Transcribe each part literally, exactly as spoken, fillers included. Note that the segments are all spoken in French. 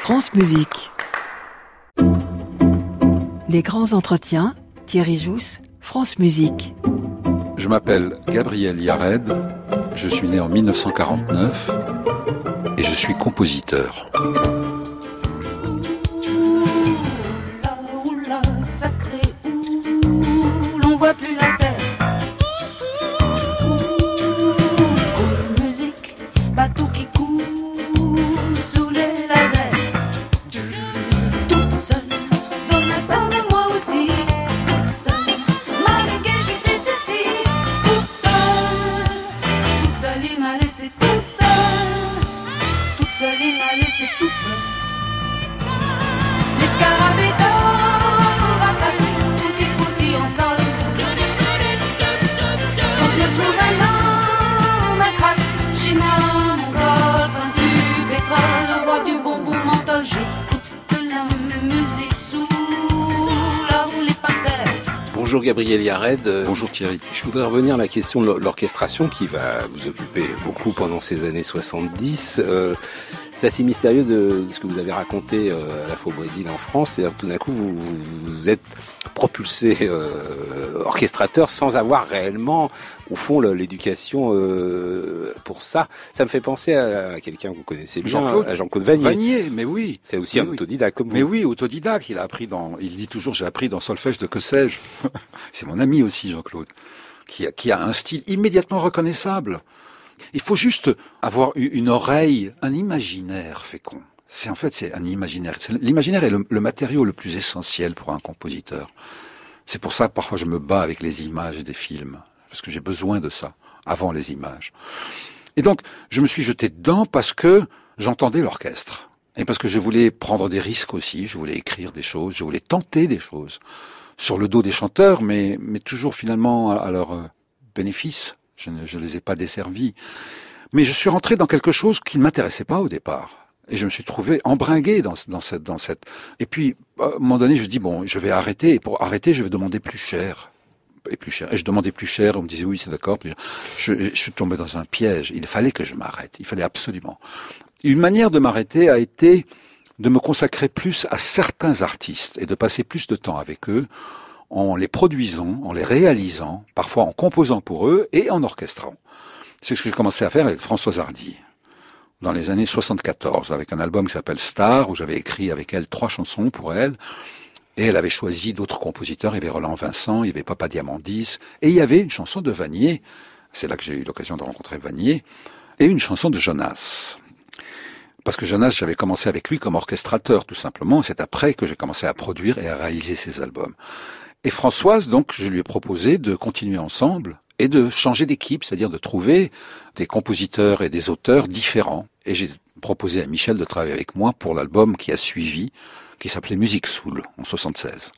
France Musique. Les grands entretiens, Thierry Jousse, France Musique. Je m'appelle Gabriel Yared, je suis né en mille neuf cent quarante-neuf et je suis compositeur. Plus la terre. Cool musique, bateau qui coule sous les lasers. Toute seule, dans ma salle de moi aussi. Toute seule, malgré je suis triste ici. Toute seule, toute seule il m'a laissé toute seule. Toute seule il m'a laissé toute seule. Les scarabées d'or attaquent, tout est foutu en sol. Je trouve un homme, un crack, China, mongol, prince du pétrole, le roi du bonbon menthol. J'écoute de la musique sous la roulée par terre. Bonjour Gabriel Yared. Bonjour Thierry. Je voudrais revenir à la question de l'orchestration qui va vous occuper beaucoup pendant ces années soixante-dix. Euh, c'est assez mystérieux de ce que vous avez raconté euh, à la fois au Brésil et en France. C'est-à-dire tout d'un coup, vous, vous, vous êtes propulsé euh, orchestrateur sans avoir réellement, au fond, l'éducation euh, pour ça. Ça me fait penser à, à quelqu'un que vous connaissez bien, Jean-Claude, à Jean-Claude Vannier. Vannier, mais oui. C'est aussi mais un oui. autodidacte comme vous. Mais oui, autodidacte. Il a appris dans, il dit toujours, j'ai appris dans solfège de que sais-je. C'est mon ami aussi, Jean-Claude, qui a, qui a un style immédiatement reconnaissable. Il faut juste avoir une oreille, un imaginaire fécond. C'est en fait, c'est un imaginaire. L'imaginaire est le, le matériau le plus essentiel pour un compositeur. C'est pour ça que parfois je me bats avec les images des films, parce que j'ai besoin de ça, avant les images. Et donc, je me suis jeté dedans parce que j'entendais l'orchestre. Et parce que je voulais prendre des risques aussi, je voulais écrire des choses, je voulais tenter des choses. Sur le dos des chanteurs, mais, mais toujours finalement à, à leur euh, bénéfice. Je ne je les ai pas desservis. Mais je suis rentré dans quelque chose qui ne m'intéressait pas au départ. Et je me suis trouvé embringué dans, dans cette, dans cette. Et puis, à un moment donné, je dis bon, je vais arrêter. Et pour arrêter, je vais demander plus cher, et plus cher. Et je demandais plus cher. On me disait oui, c'est d'accord. Je, je suis tombé dans un piège. Il fallait que je m'arrête. Il fallait absolument. Une manière de m'arrêter a été de me consacrer plus à certains artistes et de passer plus de temps avec eux, en les produisant, en les réalisant, parfois en composant pour eux et en orchestrant. C'est ce que j'ai commencé à faire avec Françoise Hardy, dans les années soixante-quatorze, avec un album qui s'appelle Star, où j'avais écrit avec elle trois chansons pour elle, et elle avait choisi d'autres compositeurs, il y avait Roland Vincent, il y avait Papa Diamandis, et il y avait une chanson de Vannier, c'est là que j'ai eu l'occasion de rencontrer Vannier, et une chanson de Jonas. Parce que Jonas, j'avais commencé avec lui comme orchestrateur, tout simplement, c'est après que j'ai commencé à produire et à réaliser ses albums. Et Françoise, donc, je lui ai proposé de continuer ensemble et de changer d'équipe, c'est-à-dire de trouver des compositeurs et des auteurs différents. Et j'ai proposé à Michel de travailler avec moi pour l'album qui a suivi, qui s'appelait Musique Soul, en soixante-seize,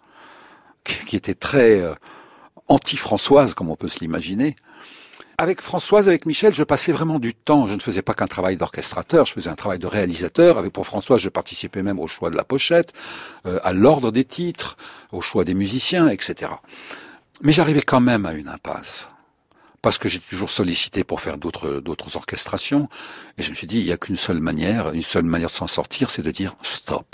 qui était très euh, anti-Françoise, comme on peut se l'imaginer. Avec Françoise, avec Michel, je passais vraiment du temps. Je ne faisais pas qu'un travail d'orchestrateur, je faisais un travail de réalisateur. Avec pour Françoise, je participais même au choix de la pochette, euh, à l'ordre des titres, au choix des musiciens, et cetera. Mais j'arrivais quand même à une impasse. Parce que j'étais toujours sollicité pour faire d'autres, d'autres orchestrations. Et je me suis dit, il n'y a qu'une seule manière, une seule manière de s'en sortir, c'est de dire stop.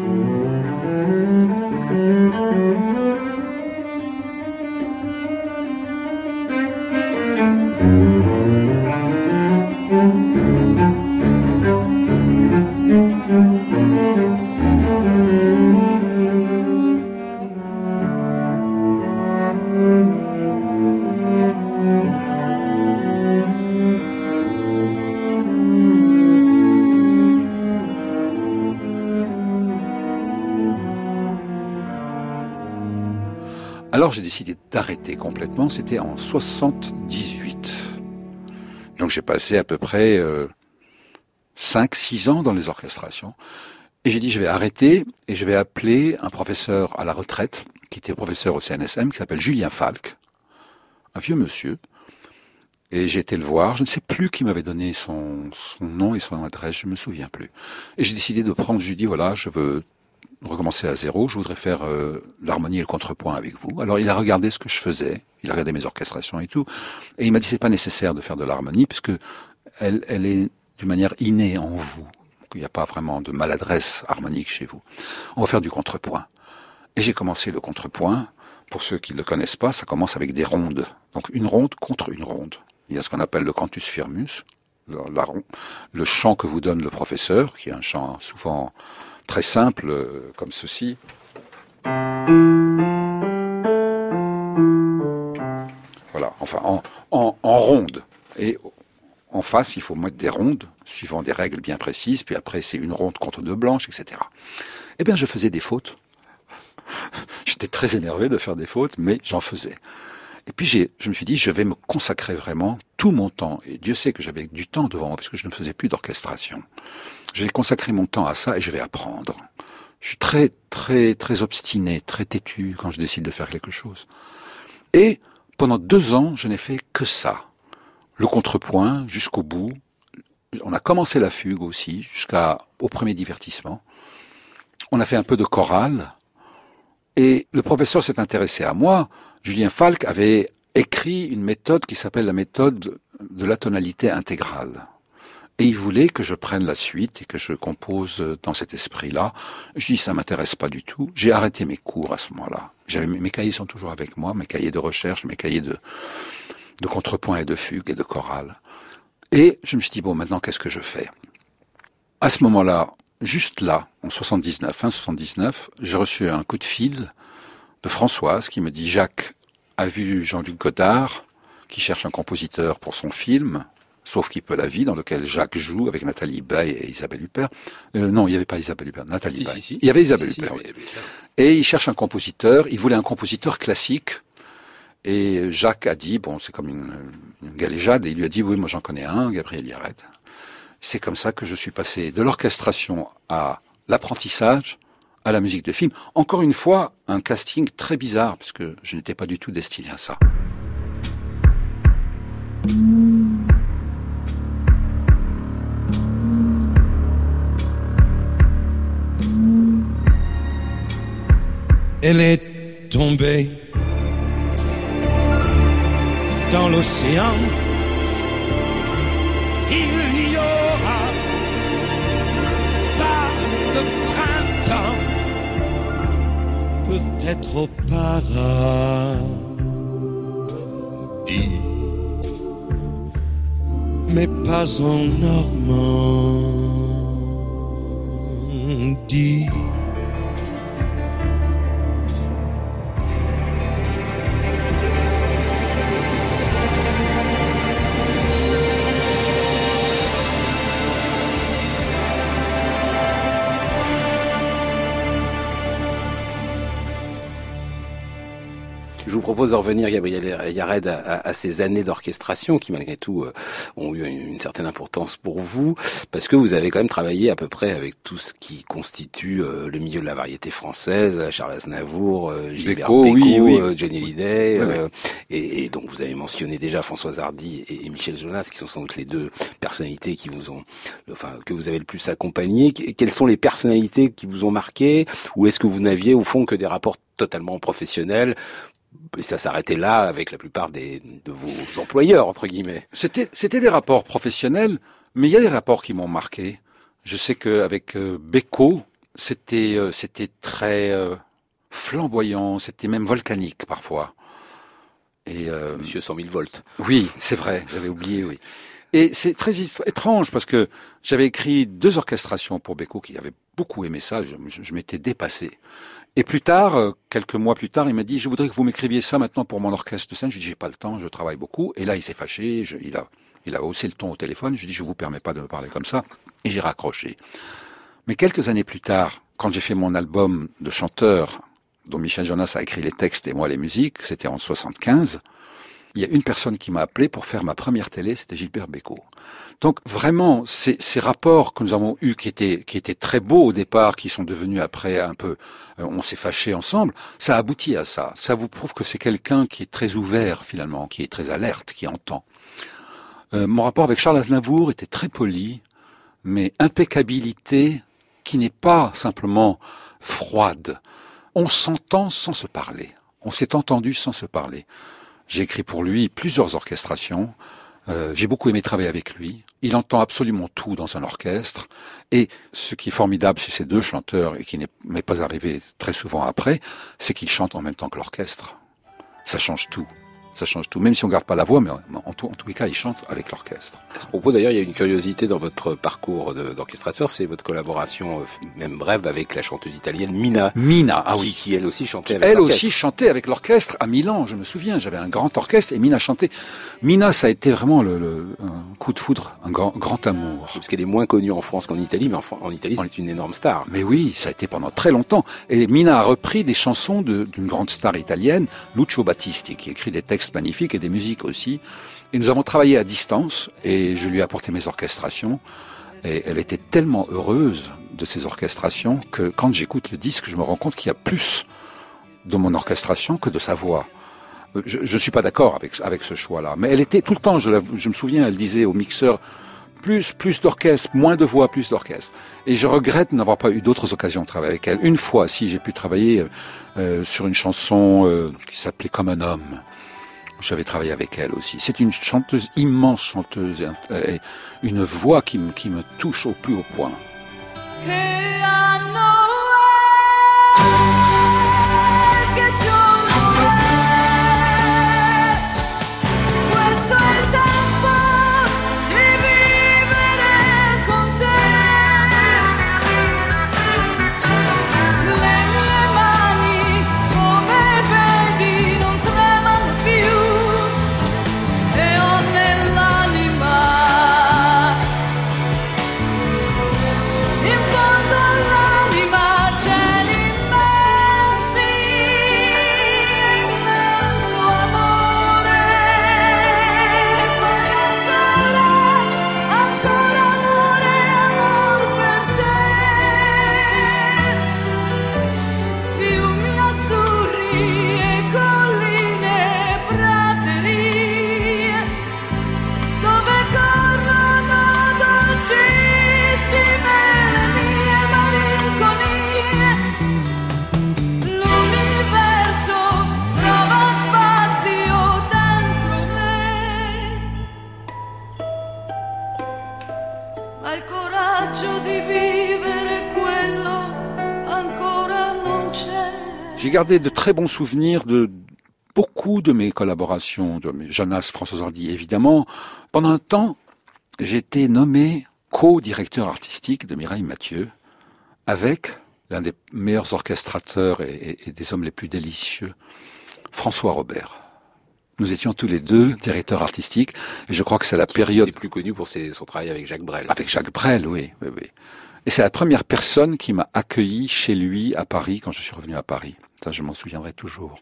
Alors j'ai décidé d'arrêter complètement, c'était en soixante-dix-huit. Donc j'ai passé à peu près euh, cinq six ans dans les orchestrations. Et j'ai dit je vais arrêter et je vais appeler un professeur à la retraite, qui était professeur au C N S M, qui s'appelle Julien Falk, un vieux monsieur. Et j'ai été le voir, je ne sais plus qui m'avait donné son, son nom et son adresse, je me souviens plus. Et j'ai décidé de prendre, je lui ai dit voilà, je veux recommencer à zéro, je voudrais faire euh, l'harmonie et le contrepoint avec vous. Alors il a regardé ce que je faisais, il a regardé mes orchestrations et tout, et il m'a dit c'est pas nécessaire de faire de l'harmonie, puisque elle, elle est d'une manière innée en vous. qu'il n'y a pas vraiment de maladresse harmonique chez vous. On va faire du contrepoint. Et j'ai commencé le contrepoint. Pour ceux qui ne le connaissent pas, ça commence avec des rondes. Donc une ronde contre une ronde. Il y a ce qu'on appelle le cantus firmus, le, la, le chant que vous donne le professeur, qui est un chant souvent très simple, euh, comme ceci. Voilà, enfin en, en, en ronde. Et en face, il faut mettre des rondes, suivant des règles bien précises, puis après c'est une ronde contre deux blanches, et cetera. Eh bien, je faisais des fautes. J'étais très énervé de faire des fautes, mais j'en faisais. Et puis j'ai, je me suis dit, je vais me consacrer vraiment tout mon temps. Et Dieu sait que j'avais du temps devant moi, parce que je ne faisais plus d'orchestration. Je vais consacrer mon temps à ça et je vais apprendre. Je suis très, très, très obstiné, très têtu quand je décide de faire quelque chose. Et pendant deux ans, je n'ai fait que ça. Le contrepoint jusqu'au bout. On a commencé la fugue aussi, jusqu'au premier divertissement. On a fait un peu de chorale. Et le professeur s'est intéressé à moi. Julien Falk avait écrit une méthode qui s'appelle la méthode de la tonalité intégrale. Et il voulait que je prenne la suite et que je compose dans cet esprit-là. Je dis, ça m'intéresse pas du tout. J'ai arrêté mes cours à ce moment-là. J'avais, mes cahiers sont toujours avec moi, mes cahiers de recherche, mes cahiers de, de contrepoint et de fugue et de chorale. Et je me suis dit, bon, maintenant, qu'est-ce que je fais? À ce moment-là, juste là, en soixante-dix-neuf, fin soixante-dix-neuf, j'ai reçu un coup de fil de Françoise qui me dit, Jacques a vu Jean-Luc Godard, qui cherche un compositeur pour son film, Sauf qui peut la vie, dans lequel Jacques joue avec Nathalie Baye et Isabelle Huppert. Euh, non, il n'y avait pas Isabelle Huppert, Nathalie si, Baye. Si, si. Il y avait Isabelle si, Huppert, si, oui. Oui. Et il cherche un compositeur, il voulait un compositeur classique. Et Jacques a dit, bon, c'est comme une, une galéjade, et il lui a dit, oui, moi j'en connais un, Gabriel Yared. C'est comme ça que je suis passé de l'orchestration à l'apprentissage, à la musique de film. Encore une fois, un casting très bizarre, parce que je n'étais pas du tout destiné à ça. Elle est tombée dans l'océan. Il n'y aura pas de printemps, peut-être au paradis, mais pas en Normandie. Je vous propose de revenir, Gabriel Yared, à, à, à ces années d'orchestration qui, malgré tout, euh, ont eu une, une certaine importance pour vous, parce que vous avez quand même travaillé à peu près avec tout ce qui constitue euh, le milieu de la variété française, Charles Aznavour, euh, Gilbert Bécaud, oui, oui. euh, Johnny Hallyday, oui, euh, oui. Et, et donc vous avez mentionné déjà Françoise Hardy et, et Michel Jonas, qui sont sans doute les deux personnalités qui vous ont, enfin, que vous avez le plus accompagné. Quelles sont les personnalités qui vous ont marqué, ou est-ce que vous n'aviez au fond que des rapports totalement professionnels? Et ça s'arrêtait là avec la plupart des, de vos employeurs, entre guillemets. C'était, c'était des rapports professionnels, mais il y a des rapports qui m'ont marqué. Je sais qu'avec euh, Bécaud, c'était, euh, c'était très euh, flamboyant, c'était même volcanique parfois. Et euh, Monsieur cent mille volts. Oui, c'est vrai, j'avais oublié, oui. Et c'est très étrange parce que j'avais écrit deux orchestrations pour Bécaud qui avait beaucoup aimé ça, je, je, je m'étais dépassé. Et plus tard, quelques mois plus tard, il m'a dit, je voudrais que vous m'écriviez ça maintenant pour mon orchestre de scène. Je lui ai dit, j'ai pas le temps, je travaille beaucoup. Et là, il s'est fâché, je, il a, il a haussé le ton au téléphone. Je lui ai dit, je vous permets pas de me parler comme ça. Et j'ai raccroché. Mais quelques années plus tard, quand j'ai fait mon album de chanteur, dont Michel Jonas a écrit les textes et moi les musiques, c'était en soixante-quinze, il y a une personne qui m'a appelé pour faire ma première télé, c'était Gilbert Bécaud. Donc vraiment, ces, ces rapports que nous avons eus, qui étaient, qui étaient très beaux au départ, qui sont devenus après un peu, euh, on s'est fâchés ensemble, ça aboutit à ça. Ça vous prouve que c'est quelqu'un qui est très ouvert finalement, qui est très alerte, qui entend. Euh, mon rapport avec Charles Aznavour était très poli, mais impeccabilité qui n'est pas simplement froide. On s'entend sans se parler. On s'est entendu sans se parler. J'ai écrit pour lui plusieurs orchestrations. Euh, j'ai beaucoup aimé travailler avec lui. Il entend absolument tout dans un orchestre. Et ce qui est formidable chez ces deux chanteurs, et qui n'est m'est pas arrivé très souvent après, c'est qu'ils chantent en même temps que l'orchestre. Ça change tout. Ça change tout. Même si on garde pas la voix, mais en, tout, en tous les cas, ils chantent avec l'orchestre. À ce propos, d'ailleurs, il y a une curiosité dans votre parcours de, d'orchestrateur, c'est votre collaboration, euh, même brève, avec la chanteuse italienne Mina. Mina, ah qui, oui. qui elle aussi chantait avec Elle l'orchestre. aussi chantait avec l'orchestre à Milan, je me souviens. J'avais un grand orchestre et Mina chantait. Mina, ça a été vraiment le, le un coup de foudre, un grand, grand amour. Parce qu'elle est moins connue en France qu'en Italie, mais en, en Italie, c'est une énorme star. Mais oui, ça a été pendant très longtemps. Et Mina a repris des chansons de, d'une grande star italienne, Lucio Battisti, qui écrit des textes magnifiques et des musiques aussi. Et nous avons travaillé à distance et je lui ai apporté mes orchestrations. Et elle était tellement heureuse de ces orchestrations que quand j'écoute le disque, je me rends compte qu'il y a plus de mon orchestration que de sa voix. Je ne suis pas d'accord avec, avec ce choix-là. Mais elle était tout le temps, je, la, je me souviens, elle disait au mixeur, plus, plus d'orchestre, moins de voix, plus d'orchestre. Et je regrette de n'avoir pas eu d'autres occasions de travailler avec elle. Une fois, si j'ai pu travailler euh, sur une chanson euh, qui s'appelait Comme un homme. J'avais travaillé avec elle aussi. C'est une chanteuse, immense chanteuse, et une voix qui me, qui me touche au plus haut point. J'ai gardé de très bons souvenirs de beaucoup de mes collaborations, de mes Jonas, François Hardy, évidemment. Pendant un temps, j'ai été nommé co-directeur artistique de Mireille Mathieu avec l'un des meilleurs orchestrateurs et, et, et des hommes les plus délicieux, François Robert. Nous étions tous les deux directeurs artistiques et je crois que c'est la période... Il était plus connu pour ses, son travail avec Jacques Brel. Avec Jacques Brel, oui, oui, oui. Et c'est la première personne qui m'a accueilli chez lui à Paris quand je suis revenu à Paris. Ça, je m'en souviendrai toujours.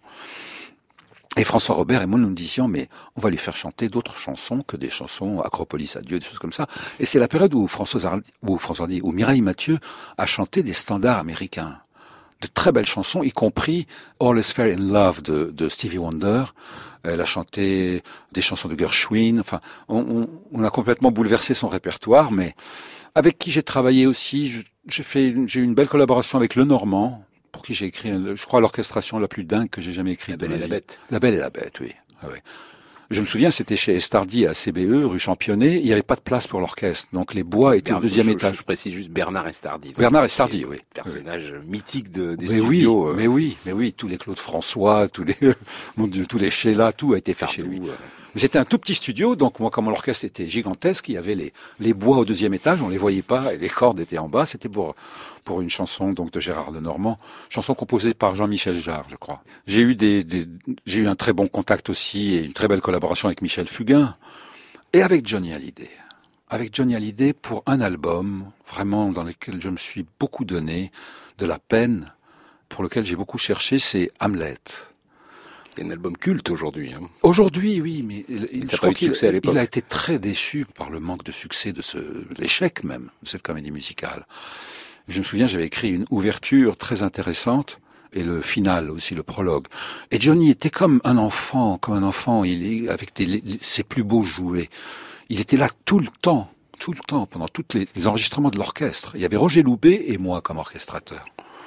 Et François Robert et moi, nous nous disions, mais on va lui faire chanter d'autres chansons que des chansons Acropolis Adieu, des choses comme ça. Et c'est la période où François Hardy, où François Hardy, où Mireille Mathieu a chanté des standards américains. De très belles chansons, y compris All is Fair in Love de, de Stevie Wonder. Elle a chanté des chansons de Gershwin. Enfin, on, on, on a complètement bouleversé son répertoire, mais avec qui j'ai travaillé aussi, je, j'ai fait, j'ai eu une belle collaboration avec Le Normand, pour qui j'ai écrit, je crois, l'orchestration la plus dingue que j'ai jamais écrite. La Belle et la Bête. La Belle et la Bête, oui. Ah, oui. Je me souviens, c'était chez Estardi à C B E, rue Championnet. Il n'y avait pas de place pour l'orchestre, donc les bois étaient Bernard, au deuxième je, étage. Je précise juste Bernard Estardi. Bernard Estardi, oui. Personnage oui. mythique de, des mais studios. Oui, euh... Mais oui, mais oui, tous les Claude François, tous les, mon Dieu, tous les Sheila, tout a été fait chez lui. Euh... Mais c'était un tout petit studio, donc moi, comme l'orchestre était gigantesque, il y avait les, les bois au deuxième étage, on les voyait pas, et les cordes étaient en bas. C'était pour, pour une chanson, donc, de Gérard Lenormand. Chanson composée par Jean-Michel Jarre, je crois. J'ai eu des, des, j'ai eu un très bon contact aussi, et une très belle collaboration avec Michel Fugain. Et avec Johnny Hallyday. Avec Johnny Hallyday pour un album, vraiment, dans lequel je me suis beaucoup donné de la peine, pour lequel j'ai beaucoup cherché, c'est Hamlet. C'est un album culte aujourd'hui. Hein. Aujourd'hui, oui, mais il, il, je crois qu'il il a été très déçu par le manque de succès de ce, l'échec même de cette comédie musicale. Je me souviens, j'avais écrit une ouverture très intéressante et le final aussi, le prologue. Et Johnny était comme un enfant, comme un enfant, il avec des, ses plus beaux jouets. Il était là tout le temps, tout le temps, pendant tous les, les enregistrements de l'orchestre. Il y avait Roger Loubet et moi comme orchestrateur.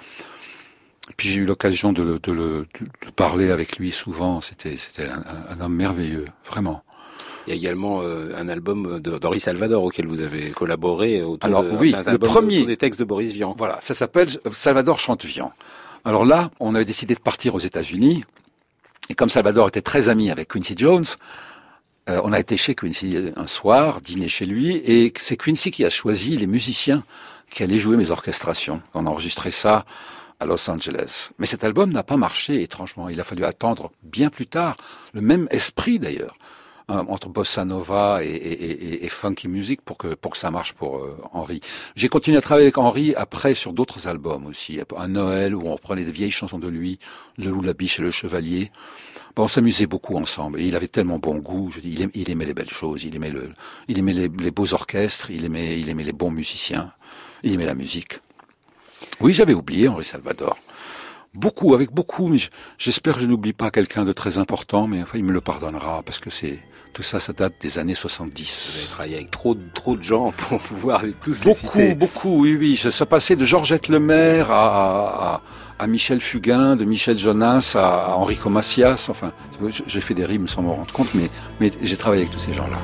Puis j'ai eu l'occasion de, de, de, de parler avec lui souvent. C'était, c'était un, un homme merveilleux, vraiment. Il y a également euh, un album de, d'Henri Salvador auquel vous avez collaboré autour Alors, de, oui, c'est un le album premier- autour des textes de Boris Vian. Voilà, ça s'appelle Salvador chante Vian. Alors là, on avait décidé de partir aux États-Unis, et comme Salvador était très ami avec Quincy Jones, euh, on a été chez Quincy un soir, dîner chez lui, et c'est Quincy qui a choisi les musiciens qui allaient jouer mes orchestrations. On a enregistré ça à Los Angeles. Mais cet album n'a pas marché, étrangement. Il a fallu attendre bien plus tard, le même esprit d'ailleurs, hein, entre bossa nova et, et, et, et funky music pour que pour que ça marche pour euh, Henri. J'ai continué à travailler avec Henri après sur d'autres albums aussi. Un Noël où on reprenait des vieilles chansons de lui, Le Loup, la Biche et le Chevalier. Bon, on s'amusait beaucoup ensemble. Et il avait tellement bon goût. Je dis, il, aimait, il aimait les belles choses. Il aimait le, il aimait les, les beaux orchestres. Il aimait, il aimait les bons musiciens. Il aimait la musique. Oui, j'avais oublié Henri Salvador. Beaucoup, avec beaucoup, mais j'espère que je n'oublie pas quelqu'un de très important, mais enfin, il me le pardonnera, parce que c'est, tout ça, ça date des années soixante-dix. Vous avez travaillé avec trop, trop de gens pour pouvoir les tous les Beaucoup, citer. beaucoup, oui, oui. Ça, ça passait de Georgette Lemaire à, à, à Michel Fugain, de Michel Jonas à, à Enrico Macias. Enfin, j'ai fait des rimes sans m'en rendre compte, mais, mais j'ai travaillé avec tous ces gens-là.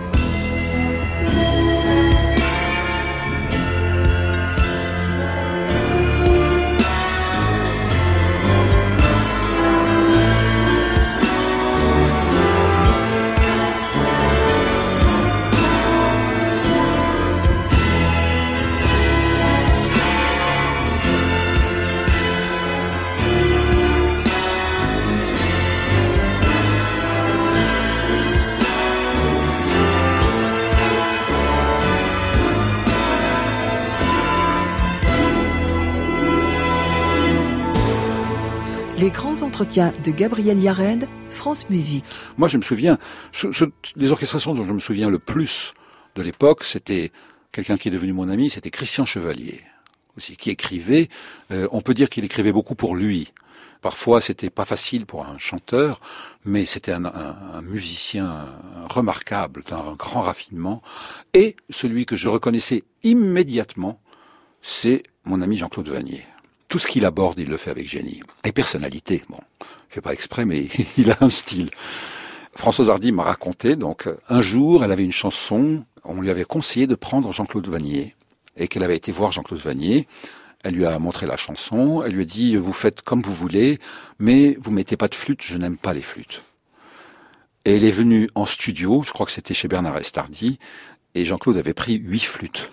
Les grands entretiens de Gabriel Yared, France Musique. Moi, je me souviens, ce, ce, les orchestrations dont je me souviens le plus de l'époque, c'était quelqu'un qui est devenu mon ami, c'était Christian Chevalier, aussi, qui écrivait. Euh, on peut dire qu'il écrivait beaucoup pour lui. Parfois, c'était pas facile pour un chanteur, mais c'était un, un, un musicien remarquable, d'un grand raffinement. Et celui que je reconnaissais immédiatement, c'est mon ami Jean-Claude Vannier. Tout ce qu'il aborde, il le fait avec génie. Et personnalité, bon, il fait pas exprès, mais il a un style. Françoise Hardy m'a raconté, donc, un jour, elle avait une chanson, on lui avait conseillé de prendre Jean-Claude Vannier, et qu'elle avait été voir Jean-Claude Vannier. Elle lui a montré la chanson, elle lui a dit, vous faites comme vous voulez, mais vous mettez pas de flûte, je n'aime pas les flûtes. Et elle est venue en studio, je crois que c'était chez Bernard Estardi, et Jean-Claude avait pris huit flûtes.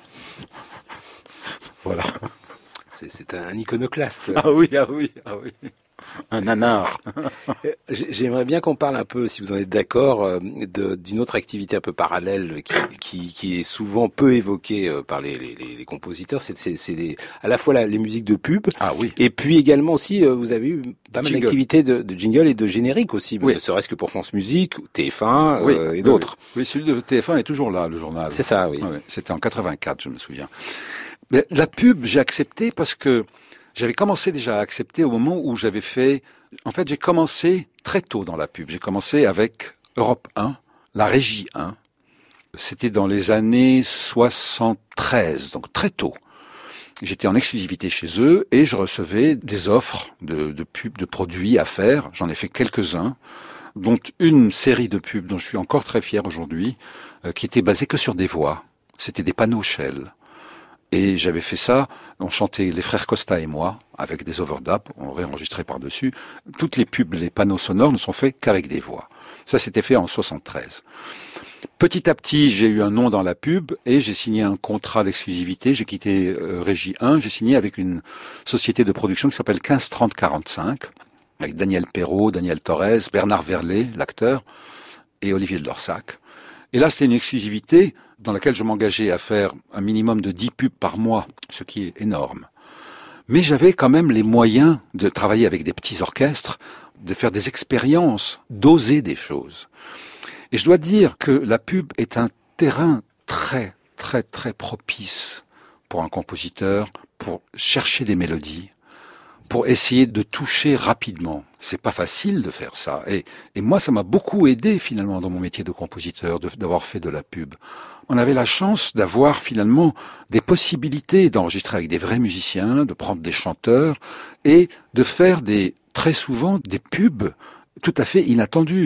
Voilà. C'est un iconoclaste. Ah oui, ah oui, ah oui. Un nanar. J'aimerais bien qu'on parle un peu, si vous en êtes d'accord, d'une autre activité un peu parallèle qui, qui, qui est souvent peu évoquée par les, les, les compositeurs. C'est à la fois la, les musiques de pub, ah oui, et puis également aussi, vous avez eu pas mal d'activités de, de jingle et de générique aussi, oui. Ne serait-ce que pour France Musique, T F un oui, euh, et d'autres. Oui. oui, celui de T F un est toujours là, le journal. C'est ça, oui. oui C'était en quatre-vingt-quatre, je me souviens. Mais la pub, j'ai accepté parce que j'avais commencé déjà à accepter au moment où j'avais fait... En fait, j'ai commencé très tôt dans la pub. J'ai commencé avec Europe un, la Régie un. C'était dans les années soixante-treize, donc très tôt. J'étais en exclusivité chez eux et je recevais des offres de, de pubs, de produits à faire. J'en ai fait quelques-uns, dont une série de pubs dont je suis encore très fier aujourd'hui, euh, qui était basée que sur des voix. C'était des panneaux Shell. Et j'avais fait ça, on chantait les frères Costa et moi, avec des overdubs, on réenregistrait par-dessus. Toutes les pubs, les panneaux sonores ne sont faits qu'avec des voix. Ça, c'était fait en soixante-treize. Petit à petit, j'ai eu un nom dans la pub et j'ai signé un contrat d'exclusivité. J'ai quitté euh, Régie un, j'ai signé avec une société de production qui s'appelle quinze trente quarante-cinq, avec Daniel Perrault, Daniel Torres, Bernard Verlet, l'acteur, et Olivier de Lorsac. Et là, c'était une exclusivité dans laquelle je m'engageais à faire un minimum de dix pubs par mois, ce qui est énorme. Mais j'avais quand même les moyens de travailler avec des petits orchestres, de faire des expériences, d'oser des choses. Et je dois dire que la pub est un terrain très, très, très propice pour un compositeur, pour chercher des mélodies, pour essayer de toucher rapidement. C'est pas facile de faire ça. Et, et moi, ça m'a beaucoup aidé finalement dans mon métier de compositeur, de, d'avoir fait de la pub. On avait la chance d'avoir finalement des possibilités d'enregistrer avec des vrais musiciens, de prendre des chanteurs et de faire des, très souvent des pubs tout à fait inattendues.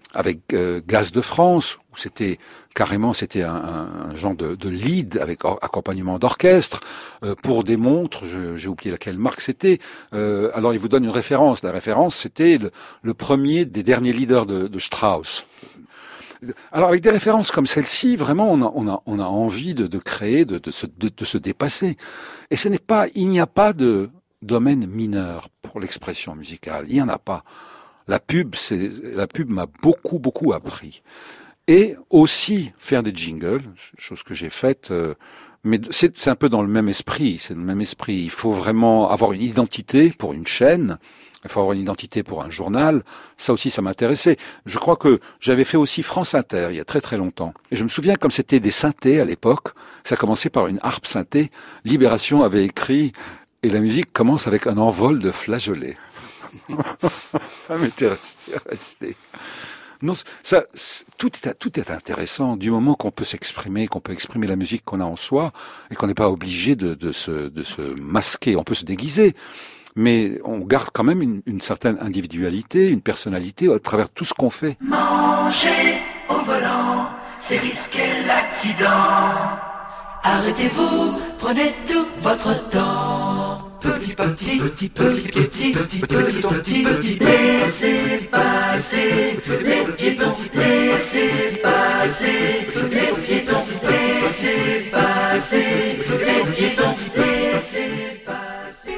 avec euh, Gaz de France, où c'était carrément c'était un, un, un genre de, de lead avec or, accompagnement d'orchestre. Euh, pour des montres, je, j'ai oublié laquelle marque c'était. Euh, alors il vous donne une référence. La référence, c'était le, le premier des derniers leaders de, de Strauss. Alors avec des références comme celle-ci, vraiment, on a, on a, on a envie de, de créer, de, de, se, de, de se dépasser. Et ce n'est pas, il n'y a pas de domaine mineur pour l'expression musicale. Il n'y en a pas. La pub, c'est, la pub m'a beaucoup, beaucoup appris. Et aussi faire des jingles, chose que j'ai faite, euh, mais c'est, c'est un peu dans le même esprit. C'est le même esprit. Il faut vraiment avoir une identité pour une chaîne. Il faut avoir une identité pour un journal. Ça aussi, ça m'intéressait. Je crois que j'avais fait aussi France Inter il y a très très longtemps. Et je me souviens, comme c'était des synthés à l'époque, ça commençait par une harpe synthé. Libération avait écrit « Et la musique commence avec un envol de flageolets ». Ça m'était resté, resté. Non, ça, tout est, tout est intéressant du moment qu'on peut s'exprimer, qu'on peut exprimer la musique qu'on a en soi et qu'on n'est pas obligé de, de, se, de se masquer. On peut se déguiser, mais on garde quand même une, une certaine individualité, une personnalité à travers tout ce qu'on fait. Manger au volant, c'est risquer l'accident. Arrêtez-vous, prenez tout votre temps. Petit, petit, petit, petit, petit, petit, petit, petit, petit, laissez passer les piétons, laissez passer les piétons, laissez passer les piétons, laissez passer.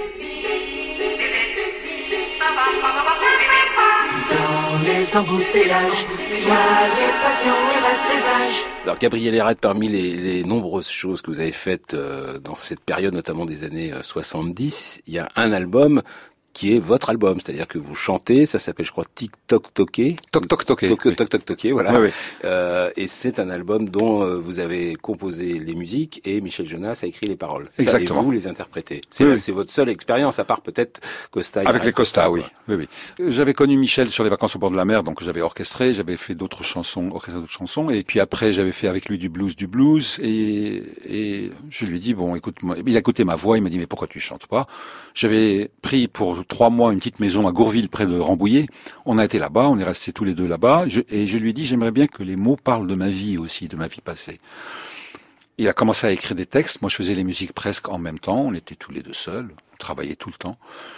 Dans les embouteillages, soyez patients et restez sages. Alors Gabriel Yared, parmi les, les nombreuses choses que vous avez faites euh, dans cette période, notamment des années euh, soixante-dix, il y a un album qui est votre album, c'est-à-dire que vous chantez, ça s'appelle je crois Tic Toc Toqué. Toc Toc Toqué. Toc Toc Toc Toqué, voilà. Oui, oui. Euh, et c'est un album dont euh, vous avez composé les musiques et Michel Jonas a écrit les paroles. Exactement. Ça, et vous les interprétez. C'est, oui, oui. c'est votre seule expérience, à part peut-être Costa. Avec les Costa, oui. oui, oui. J'avais connu Michel sur les vacances au bord de la mer, donc j'avais orchestré, j'avais fait d'autres chansons, orchestré d'autres chansons, et puis après j'avais fait avec lui du blues, du blues, et, et je lui ai dit bon, écoute, moi, il a écouté ma voix, il m'a dit mais pourquoi tu chantes pas? J'avais pris pour trois mois une petite maison à Gourville près de Rambouillet. On a été là-bas, on est restés tous les deux là-bas, je, et je lui ai dit j'aimerais bien que les mots parlent de ma vie aussi, de ma vie passée. Il a commencé à écrire des textes, moi je faisais les musiques presque en même temps, on était tous les deux seuls, on travaillait tout le temps.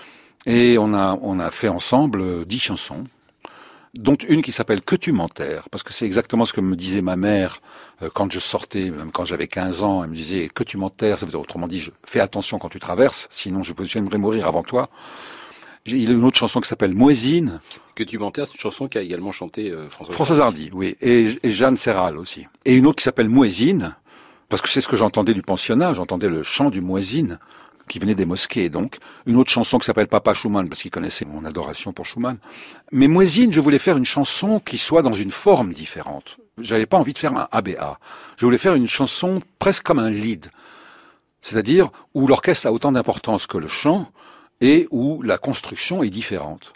Et on a, on a fait ensemble dix chansons, dont une qui s'appelle « Que tu m'enterres », parce que c'est exactement ce que me disait ma mère euh, quand je sortais, même quand j'avais quinze ans, elle me disait « Que tu m'enterres », ça veut dire autrement dit, je, fais attention quand tu traverses, sinon je peux, j'aimerais mourir avant toi. J'ai, il y a une autre chanson qui s'appelle « Muezzin ». Que tu m'enterres, c'est une chanson qu'a également chanté euh, François Françoise Hardy, oui, et, et Jeanne Serral aussi. Et une autre qui s'appelle « Muezzin », parce que c'est ce que j'entendais du pensionnat, j'entendais le chant du muezzin, qui venait des mosquées, donc. Une autre chanson qui s'appelle Papa Schumann, parce qu'il connaissait mon adoration pour Schumann. Mais Muezzin, je voulais faire une chanson qui soit dans une forme différente. J'avais pas envie de faire un A B A. Je voulais faire une chanson presque comme un lead. C'est-à-dire où l'orchestre a autant d'importance que le chant et où la construction est différente.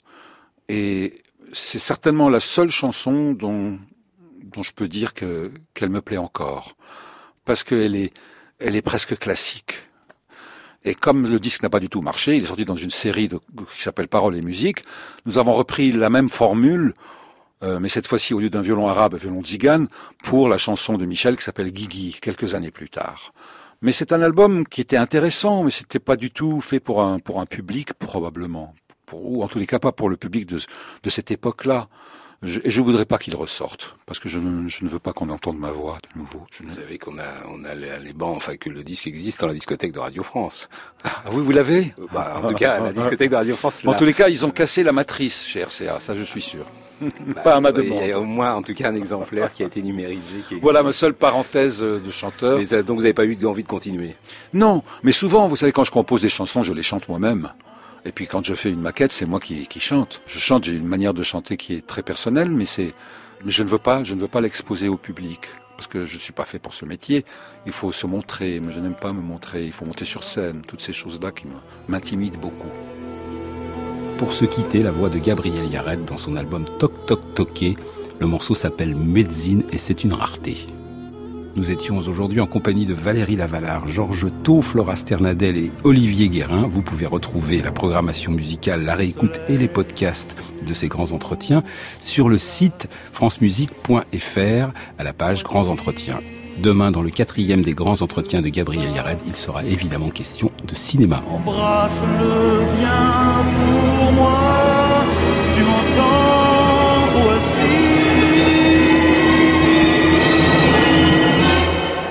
Et c'est certainement la seule chanson dont, dont je peux dire que, qu'elle me plaît encore. Parce qu'elle est, elle est presque classique. Et comme le disque n'a pas du tout marché, il est sorti dans une série de, qui s'appelle Paroles et musique, nous avons repris la même formule, euh, mais cette fois-ci au lieu d'un violon arabe, un violon tzigane, pour la chanson de Michel qui s'appelle Guigui, quelques années plus tard. Mais c'est un album qui était intéressant, mais c'était pas du tout fait pour un, pour un public, probablement. Pour, ou en tous les cas pas pour le public de, de cette époque-là. Je, et je voudrais pas qu'il ressorte, parce que je ne, je ne veux pas qu'on entende ma voix de nouveau. Je ne... Vous savez qu'on a, on a les, les bancs, enfin que le disque existe dans la discothèque de Radio France. Ah oui, vous l'avez? Bah, en tout cas, la discothèque de Radio France. En là. tous les cas, ils ont cassé la matrice chez R C A, ça je suis sûr. Bah, pas à ma oui, demande. Il y a au moins, en tout cas, un exemplaire qui a été numérisé. Qui voilà ma seule parenthèse de chanteur. Mais ça, donc vous n'avez pas eu envie de continuer? Non, mais souvent, vous savez, quand je compose des chansons, je les chante moi-même. Et puis quand je fais une maquette, c'est moi qui, qui chante. Je chante, j'ai une manière de chanter qui est très personnelle, mais c'est, mais je ne veux pas, je ne veux pas l'exposer au public. Parce que je suis pas fait pour ce métier. Il faut se montrer, mais je n'aime pas me montrer. Il faut monter sur scène. Toutes ces choses-là qui me, m'intimident beaucoup. Pour se quitter, la voix de Gabriel Yared dans son album Toc Toc Toqué. Le morceau s'appelle Muezzin et c'est une rareté. Nous étions aujourd'hui en compagnie de Valérie Lavalard, Georges Thau, Flora Sternadel et Olivier Guérin. Vous pouvez retrouver la programmation musicale, la réécoute et les podcasts de ces grands entretiens sur le site francemusique point f r à la page Grands Entretiens. Demain, dans le quatrième des grands entretiens de Gabriel Yared, il sera évidemment question de cinéma. Embrasse-le bien pour moi, tu m'entends, voici.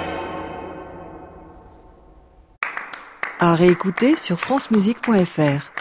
À réécouter sur francemusique point f r.